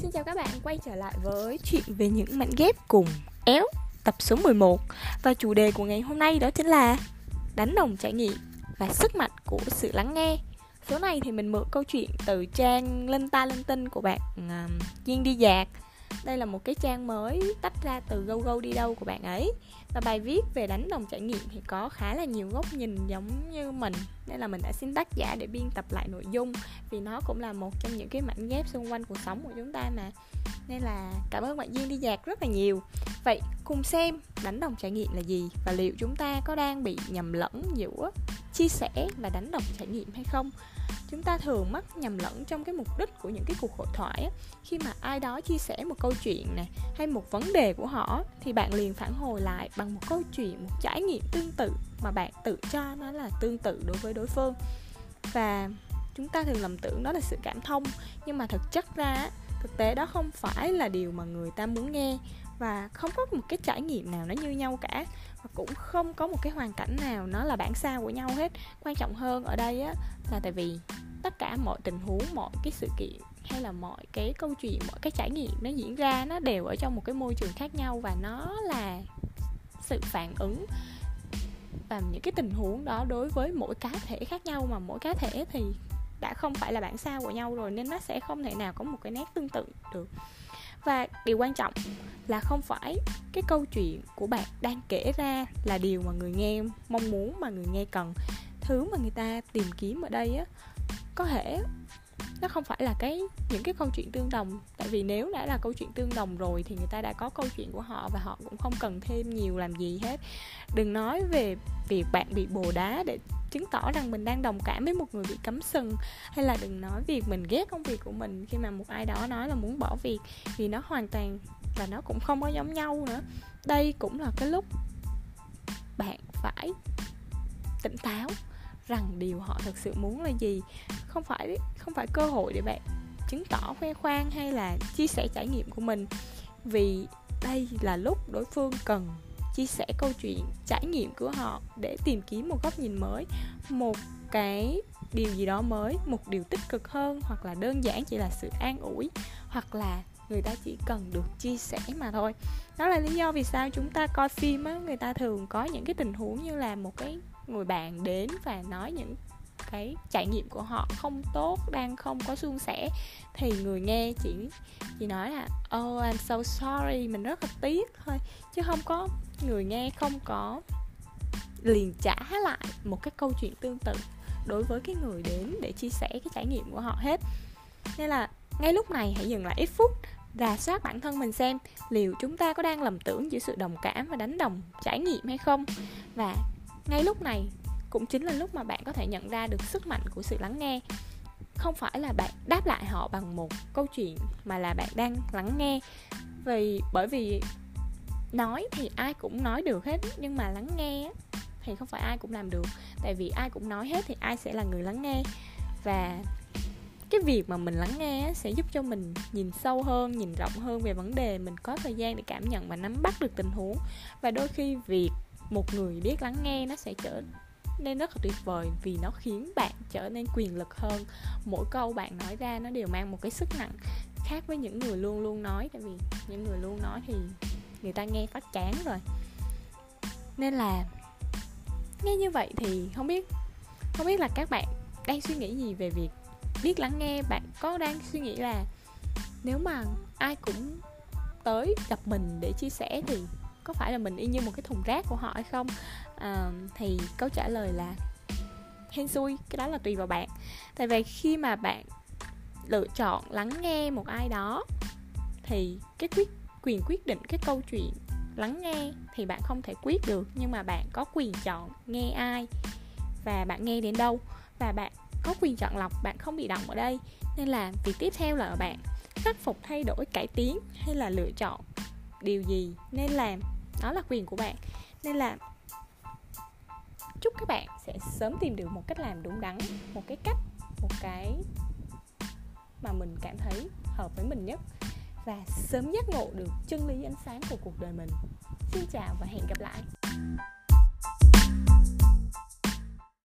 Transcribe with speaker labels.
Speaker 1: Xin chào các bạn, quay trở lại với chuyện về những mảnh ghép cùng Éo, tập số 11. Và chủ đề của ngày hôm nay đó chính là đánh đồng trải nghiệm và sức mạnh của sự lắng nghe. Số này thì mình mượn câu chuyện từ trang Linh Ta Linh Tinh của bạn Duyên Đi Dạc. Đây là một cái trang mới tách ra từ Go Go Đi Đâu của bạn ấy. Và bài viết về đánh đồng trải nghiệm thì có khá là nhiều góc nhìn giống như mình, nên là mình đã xin tác giả để biên tập lại nội dung, vì nó cũng là một trong những cái mảnh ghép xung quanh cuộc sống của chúng ta mà. Nên là cảm ơn bạn Duyên Đi Dạc rất là nhiều. Vậy cùng xem đánh đồng trải nghiệm là gì, và liệu chúng ta có đang bị nhầm lẫn giữa chia sẻ và đánh đồng trải nghiệm hay không. Chúng ta thường mắc nhầm lẫn trong cái mục đích của những cái cuộc hội thoại á. Khi mà ai đó chia sẻ một câu chuyện này hay một vấn đề của họ, thì bạn liền phản hồi lại bằng một câu chuyện, một trải nghiệm tương tự mà bạn tự cho nó là tương tự đối với đối phương. Và chúng ta thường lầm tưởng đó là sự cảm thông, nhưng mà thực chất ra thực tế đó không phải là điều mà người ta muốn nghe. Và không có một cái trải nghiệm nào nó như nhau cả, và cũng không có một cái hoàn cảnh nào nó là bản sao của nhau hết. Quan trọng hơn ở đây á, là tại vì tất cả mọi tình huống, mọi cái sự kiện hay là mọi cái câu chuyện, mọi cái trải nghiệm nó diễn ra, nó đều ở trong một cái môi trường khác nhau, và nó là sự phản ứng và những cái tình huống đó đối với mỗi cá thể khác nhau, mà mỗi cá thể thì đã không phải là bản sao của nhau rồi, nên nó sẽ không thể nào có một cái nét tương tự được. Và điều quan trọng là không phải cái câu chuyện của bạn đang kể ra là điều mà người nghe mong muốn, mà người nghe cần. Thứ mà người ta tìm kiếm ở đây á, có thể nó không phải là những cái câu chuyện tương đồng. Tại vì nếu đã là câu chuyện tương đồng rồi thì người ta đã có câu chuyện của họ, và họ cũng không cần thêm nhiều làm gì hết. Đừng nói về việc bạn bị bồ đá để chứng tỏ rằng mình đang đồng cảm với một người bị cắm sừng, hay là đừng nói việc mình ghét công việc của mình khi mà một ai đó nói là muốn bỏ việc, vì nó hoàn toàn và nó cũng không có giống nhau nữa. Đây cũng là cái lúc bạn phải tỉnh táo rằng điều họ thực sự muốn là gì. Không phải cơ hội để bạn chứng tỏ, khoe khoang hay là chia sẻ trải nghiệm của mình, vì đây là lúc đối phương cần chia sẻ câu chuyện, trải nghiệm của họ để tìm kiếm một góc nhìn mới, một cái điều gì đó mới, một điều tích cực hơn, hoặc là đơn giản chỉ là sự an ủi, hoặc là người ta chỉ cần được chia sẻ mà thôi. Đó là lý do vì sao chúng ta coi phim á, người ta thường có những cái tình huống như là một cái người bạn đến và nói những cái trải nghiệm của họ không tốt, đang không có suôn sẻ, thì người nghe chỉ nói là oh I'm so sorry, mình rất là tiếc thôi, chứ không có, người nghe không có liền trả lại một cái câu chuyện tương tự đối với cái người đến để chia sẻ cái trải nghiệm của họ hết. Nên là ngay lúc này hãy dừng lại ít phút, rà soát bản thân mình xem liệu chúng ta có đang lầm tưởng giữa sự đồng cảm và đánh đồng trải nghiệm hay không. Và ngay lúc này cũng chính là lúc mà bạn có thể nhận ra được sức mạnh của sự lắng nghe. Không phải là bạn đáp lại họ bằng một câu chuyện, mà là bạn đang lắng nghe. Bởi vì nói thì ai cũng nói được hết, nhưng mà lắng nghe thì không phải ai cũng làm được. Tại vì ai cũng nói hết thì ai sẽ là người lắng nghe. Và cái việc mà mình lắng nghe sẽ giúp cho mình nhìn sâu hơn, nhìn rộng hơn về vấn đề. Mình có thời gian để cảm nhận và nắm bắt được tình huống. Và đôi khi việc một người biết lắng nghe nó sẽ trở nên rất là tuyệt vời, vì nó khiến bạn trở nên quyền lực hơn. Mỗi câu bạn nói ra nó đều mang một cái sức nặng khác với những người luôn luôn nói. Tại vì những người luôn nói thì người ta nghe phát chán rồi. Nên là nghe như vậy thì không biết là các bạn đang suy nghĩ gì về việc biết lắng nghe. Bạn có đang suy nghĩ là nếu mà ai cũng tới gặp mình để chia sẻ thì có phải là mình y như một cái thùng rác của họ hay không? Thì câu trả lời là hên xui, cái đó là tùy vào bạn. Tại vì khi mà bạn lựa chọn lắng nghe một ai đó thì cái quyền quyết định cái câu chuyện lắng nghe thì bạn không thể quyết được, nhưng mà bạn có quyền chọn nghe ai và bạn nghe đến đâu, và bạn có quyền chọn lọc, bạn không bị động ở đây. Nên là việc tiếp theo là ở bạn khắc phục, thay đổi, cải tiến hay là lựa chọn điều gì nên làm, đó là quyền của bạn. Nên là chúc các bạn sẽ sớm tìm được một cách làm đúng đắn, một cái mà mình cảm thấy hợp với mình nhất, và sớm giác ngộ được chân lý ánh sáng của cuộc đời mình. Xin chào và hẹn gặp lại.